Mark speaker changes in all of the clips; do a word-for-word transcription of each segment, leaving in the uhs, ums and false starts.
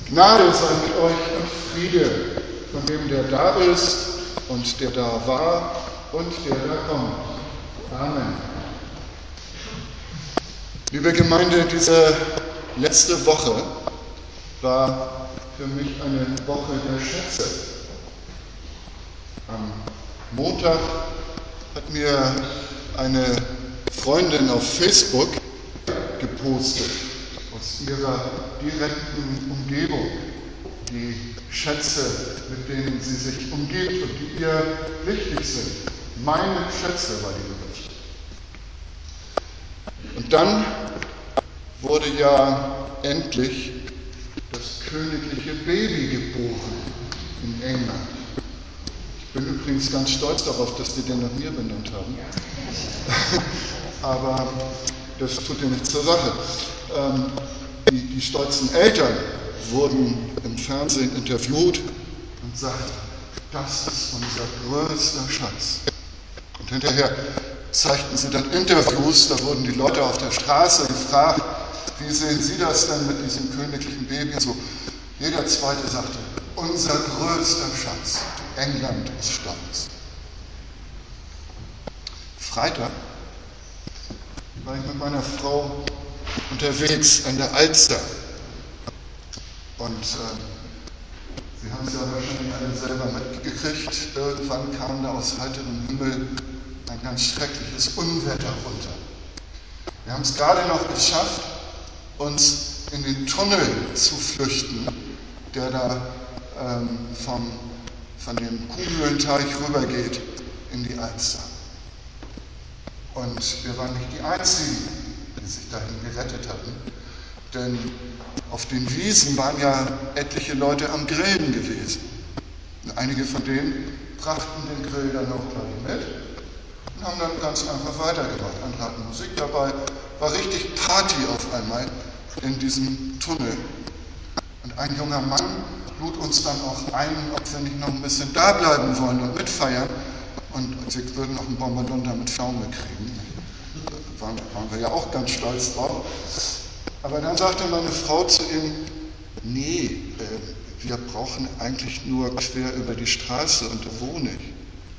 Speaker 1: Gnade sei mit euch und Friede von dem, der da ist und der da war und der da kommt. Amen. Liebe Gemeinde, diese letzte Woche war für mich eine Woche der Schätze. Am Montag hat mir eine Freundin auf Facebook gepostet aus ihrer direkten Umgebung, die Schätze, mit denen sie sich umgibt und die ihr wichtig sind. Meine Schätze war die Überschrift. Und dann wurde ja endlich das königliche Baby geboren in England. Ich bin übrigens ganz stolz darauf, dass die den nach mir benannt haben. Aber das tut ja nichts zur Sache. Ähm, die, die stolzen Eltern wurden im Fernsehen interviewt und sagten, das ist unser größter Schatz. Und hinterher zeigten sie dann Interviews, da wurden die Leute auf der Straße gefragt, wie sehen Sie das denn mit diesem königlichen Baby? So, jeder Zweite sagte, unser größter Schatz. England ist stolz. Freitag war ich mit meiner Frau unterwegs an der Alster. Und äh, Sie haben es ja wahrscheinlich alle selber mitgekriegt. Irgendwann kam da aus heiterem Himmel ein ganz schreckliches Unwetter runter. Wir haben es gerade noch geschafft, uns in den Tunnel zu flüchten, der da ähm, vom, von dem Kuhmühlenteich rübergeht in die Alster. Und wir waren nicht die Einzigen, die sich dahin gerettet hatten, denn auf den Wiesen waren ja etliche Leute am Grillen gewesen. Und einige von denen brachten den Grill dann auch gleich mit und haben dann ganz einfach weitergemacht. Andere hatten Musik dabei, war richtig Party auf einmal in diesem Tunnel. Und ein junger Mann lud uns dann auch ein, ob wir nicht noch ein bisschen da bleiben wollen und mitfeiern. Und sie würden noch einen Bonbon mit Pflaume kriegen. Da waren, waren wir ja auch ganz stolz drauf. Aber dann sagte meine Frau zu ihm, nee, äh, wir brauchen eigentlich nur quer über die Straße und da wohne ich.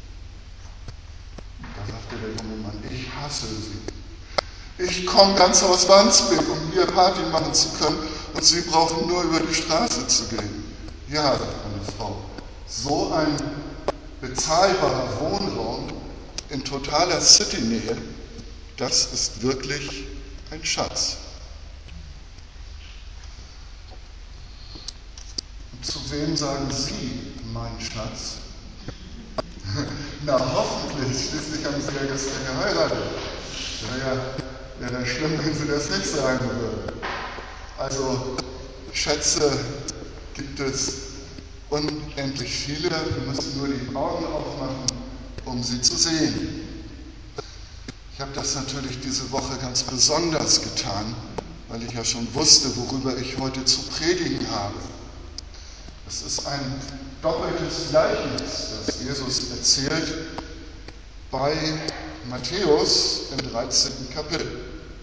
Speaker 1: Da sagte der junge Mann, ich hasse Sie. Ich komme ganz aus Wandsbek, um hier Party machen zu können und Sie brauchen nur über die Straße zu gehen. Ja, sagt meine Frau, so ein bezahlbarer Wohnraum in totaler Citynähe, das ist wirklich ein Schatz. Und zu wem sagen Sie, mein Schatz? Na, hoffentlich, schließlich haben Sie ja gestern geheiratet. Wäre ja, wäre ja schlimm, wenn Sie das nicht sagen würden. Also, Schätze gibt es unendlich viele. Wir müssen nur die Augen aufmachen, um sie zu sehen. Ich habe das natürlich diese Woche ganz besonders getan, weil ich ja schon wusste, worüber ich heute zu predigen habe. Es ist ein doppeltes Gleichnis, das Jesus erzählt bei Matthäus im dreizehnten Kapitel.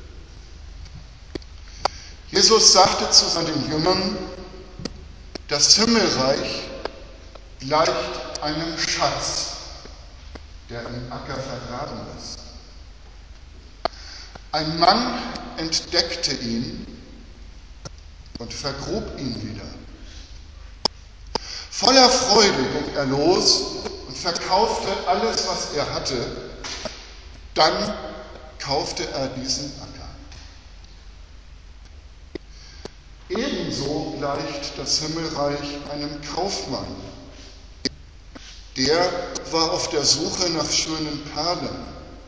Speaker 1: Jesus sagte zu seinen Jüngern, das Himmelreich gleicht einem Schatz, der im Acker vergraben ist. Ein Mann entdeckte ihn und vergrub ihn wieder. Voller Freude ging er los und verkaufte alles, was er hatte. Dann kaufte er diesen Acker. Ebenso gleicht das Himmelreich einem Kaufmann. Der war auf der Suche nach schönen Perlen.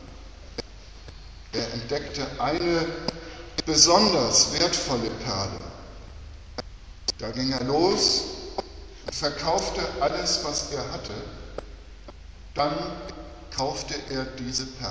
Speaker 1: Er entdeckte eine besonders wertvolle Perle. Da ging er los und verkaufte alles, was er hatte. Dann kaufte er diese Perle.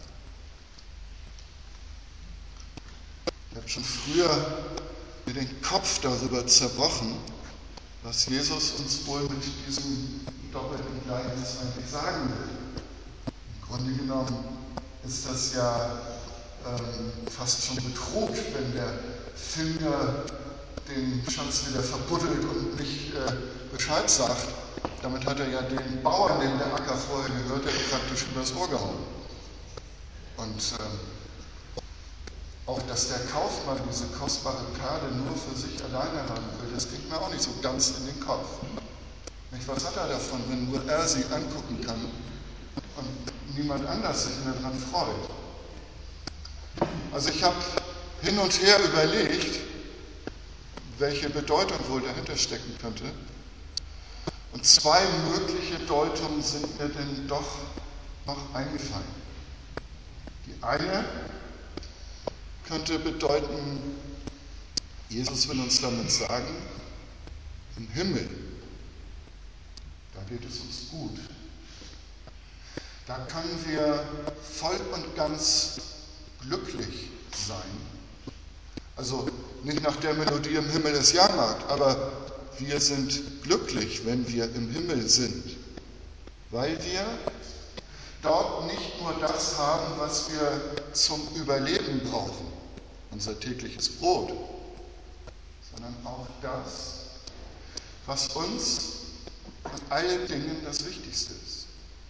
Speaker 1: Ich habe schon früher mir den Kopf darüber zerbrochen, was Jesus uns wohl mit diesem doppelten Gleichnis eigentlich sagen will. Im Grunde genommen ist das ja ähm, fast schon Betrug, wenn der Finder den Schatz wieder verbuddelt und nicht äh, Bescheid sagt, damit hat er ja den Bauern, dem der Acker vorher gehörte, praktisch übers Ohr gehauen. Und ähm, auch, dass der Kaufmann diese kostbare Perle nur für sich alleine haben will, das kriegt mir auch nicht so ganz in den Kopf. Nicht, was hat er davon, wenn nur er sie angucken kann und niemand anders sich mehr daran freut? Also ich habe hin und her überlegt, welche Bedeutung wohl dahinter stecken könnte. Und zwei mögliche Deutungen sind mir denn doch noch eingefallen. Die eine könnte bedeuten, Jesus will uns damit sagen, im Himmel, da geht es uns gut. Da können wir voll und ganz glücklich sein. Also nicht nach der Melodie im Himmel ist Jahrmarkt, aber wir sind glücklich, wenn wir im Himmel sind, weil wir dort nicht nur das haben, was wir zum Überleben brauchen, unser tägliches Brot, sondern auch das, was uns an allen Dingen das Wichtigste ist.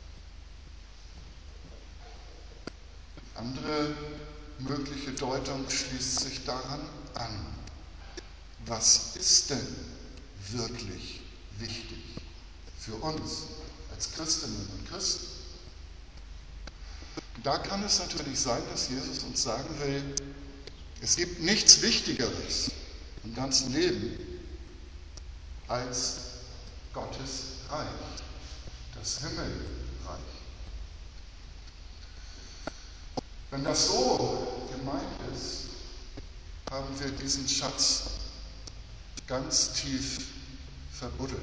Speaker 1: Die andere mögliche Deutung schließt sich daran an. Was ist denn wirklich wichtig für uns als Christinnen und Christen? Und da kann es natürlich sein, dass Jesus uns sagen will, es gibt nichts Wichtigeres im ganzen Leben als Gottes Reich, das Himmelreich. Wenn das so gemeint ist, haben wir diesen Schatz ganz tief verbuddelt.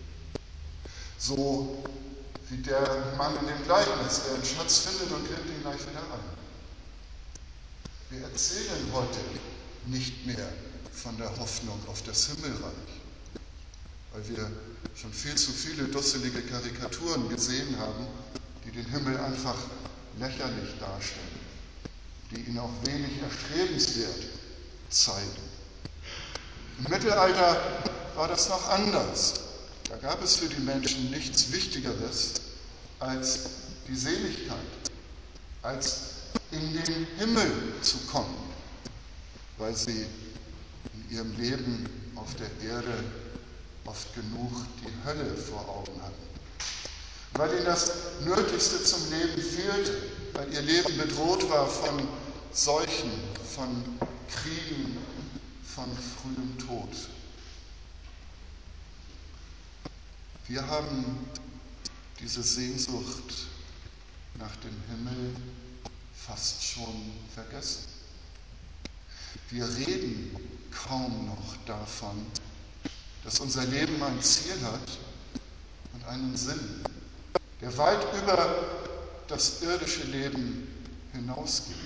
Speaker 1: So wie der Mann in dem Gleichnis, der einen Schatz findet und nimmt ihn gleich wieder an. Wir erzählen heute nicht mehr von der Hoffnung auf das Himmelreich, weil wir schon viel zu viele dusselige Karikaturen gesehen haben, die den Himmel einfach lächerlich darstellen, die ihn auch wenig erstrebenswert zeigen. Im Mittelalter war das noch anders. Da gab es für die Menschen nichts Wichtigeres als die Seligkeit, als in den Himmel zu kommen, weil sie in ihrem Leben auf der Erde oft genug die Hölle vor Augen hatten. Weil ihnen das Nötigste zum Leben fehlte, weil ihr Leben bedroht war von Seuchen, von Kriegen, von frühem Tod. Wir haben diese Sehnsucht nach dem Himmel fast schon vergessen. Wir reden kaum noch davon, dass unser Leben ein Ziel hat und einen Sinn, der weit über das irdische Leben hinausgeht.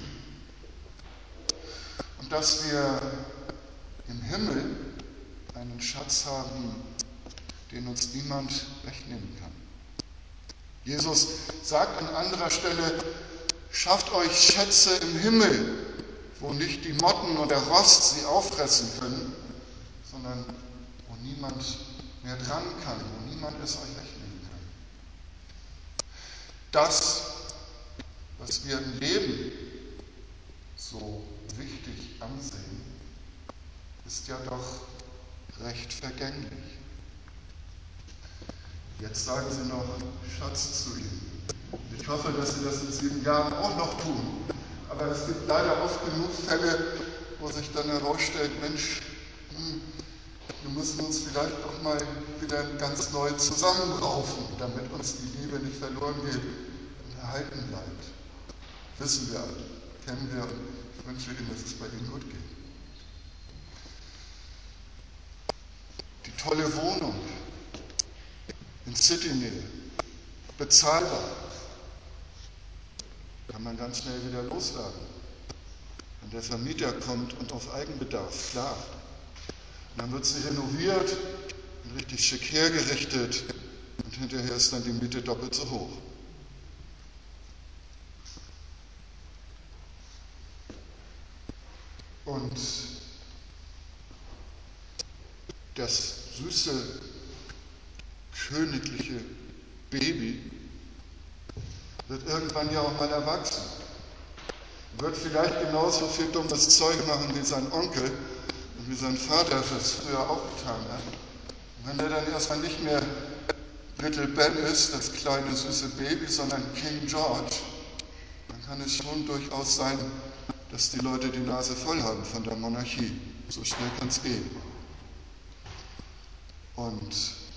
Speaker 1: Und dass wir im Himmel einen Schatz haben, den uns niemand wegnehmen kann. Jesus sagt an anderer Stelle, schafft euch Schätze im Himmel, wo nicht die Motten und der Rost sie auffressen können, sondern wo niemand mehr dran kann, wo niemand es euch wegnehmen kann. Das, was wir im Leben so wichtig ansehen, ist ja doch recht vergänglich. Jetzt sagen Sie noch Schatz zu ihm. Ich hoffe, dass Sie das in sieben Jahren auch noch tun. Aber es gibt leider oft genug Fälle, wo sich dann herausstellt, Mensch, hm, wir müssen uns vielleicht auch mal wieder ganz neu zusammenraufen, damit uns die Liebe nicht verloren geht und erhalten bleibt. Wissen wir alle, kennen wir und ich wünsche Ihnen, dass es bei Ihnen gut geht. Die tolle Wohnung in Citynähe, bezahlbar, kann man ganz schnell wieder loswerden. Wenn der Vermieter kommt und auf Eigenbedarf klagt, und dann wird sie renoviert und richtig schick hergerichtet und hinterher ist dann die Miete doppelt so hoch. Und das süße, königliche Baby wird irgendwann ja auch mal erwachsen. Wird vielleicht genauso viel dummes Zeug machen wie sein Onkel und wie sein Vater es früher auch getan hat. Und wenn er dann erstmal nicht mehr Little Ben ist, das kleine süße Baby, sondern King George, dann kann es schon durchaus sein, dass die Leute die Nase voll haben von der Monarchie. So schnell kann es gehen. Und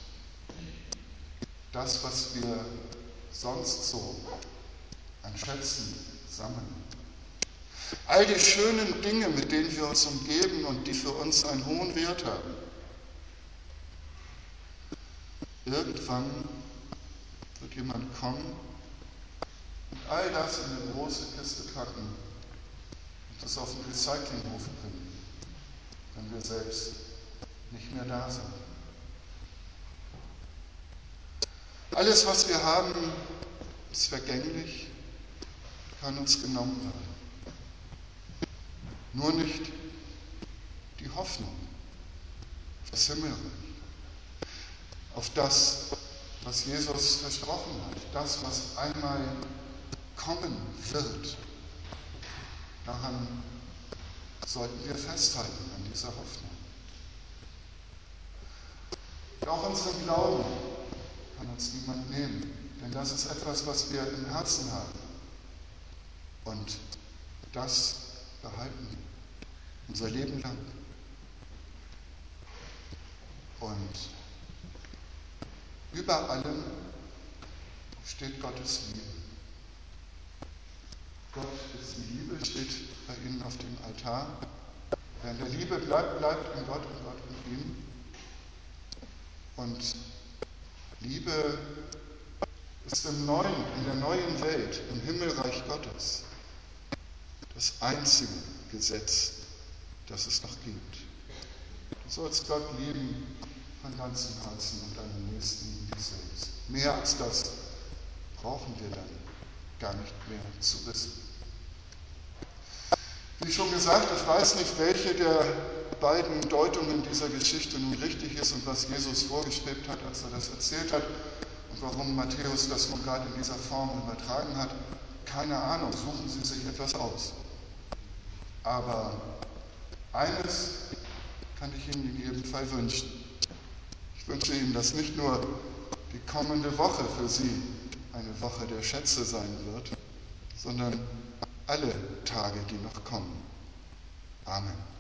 Speaker 1: das, was wir sonst so an Schätzen sammeln, all die schönen Dinge, mit denen wir uns umgeben und die für uns einen hohen Wert haben, irgendwann wird jemand kommen und all das in eine große Kiste packen und das auf den Recyclinghof bringen, wenn wir selbst nicht mehr da sind. Alles, was wir haben, ist vergänglich, kann uns genommen werden. Nur nicht die Hoffnung auf das Himmelreich, auf das, was Jesus versprochen hat, das, was einmal kommen wird. Daran sollten wir festhalten, an dieser Hoffnung. Und auch unseren Glauben kann uns niemand nehmen, denn das ist etwas, was wir im Herzen haben. Und das behalten wir unser Leben lang. Und über allem steht Gottes Liebe. Gott ist die Liebe, steht bei Ihnen auf dem Altar. Wer in der Liebe bleibt, bleibt in Gott und Gott in ihm. Und Liebe ist im neuen, in der neuen Welt, im Himmelreich Gottes, das einzige Gesetz, das es noch gibt. Du sollst Gott lieben von ganzem Herzen und deinen Nächsten wie dich selbst. Mehr als das brauchen wir dann gar nicht mehr zu wissen. Wie schon gesagt, ich weiß nicht, welche der beiden Deutungen dieser Geschichte nun richtig ist und was Jesus vorgestrebt hat, als er das erzählt hat und warum Matthäus das nun gerade in dieser Form übertragen hat. Keine Ahnung, suchen Sie sich etwas aus. Aber eines kann ich Ihnen in jedem Fall wünschen. Ich wünsche Ihnen, dass nicht nur die kommende Woche für Sie eine Woche der Schätze sein wird, sondern alle Tage, die noch kommen. Amen.